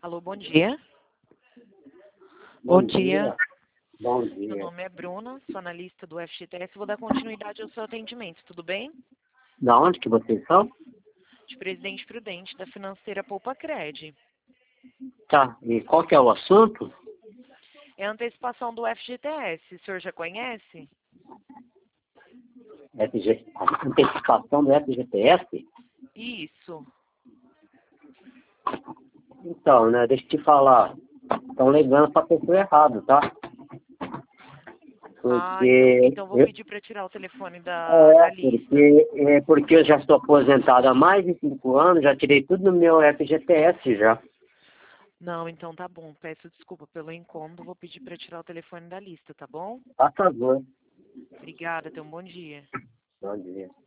Alô, bom dia. Bom Bom dia. Bom Meu dia. nome é Bruna, sou analista do FGTS. Vou dar continuidade ao seu atendimento, tudo bem? Da onde que vocês são? De Presidente Prudente, da financeira Poupa Cred. Tá. E qual que é o assunto? É a antecipação do FGTS. O senhor já conhece? A antecipação do FGTS? Isso. Então, né, deixa eu te falar. Estão ligando para a pessoa errada, tá? Porque Então vou pedir para tirar o telefone da lista. porque eu já estou aposentado há mais de 5 anos, já tirei tudo no meu FGTS já. Não, então tá bom. Peço desculpa pelo incômodo. Vou pedir para tirar o telefone da lista, tá bom? A favor. Obrigada, tenha um bom dia. Bom dia.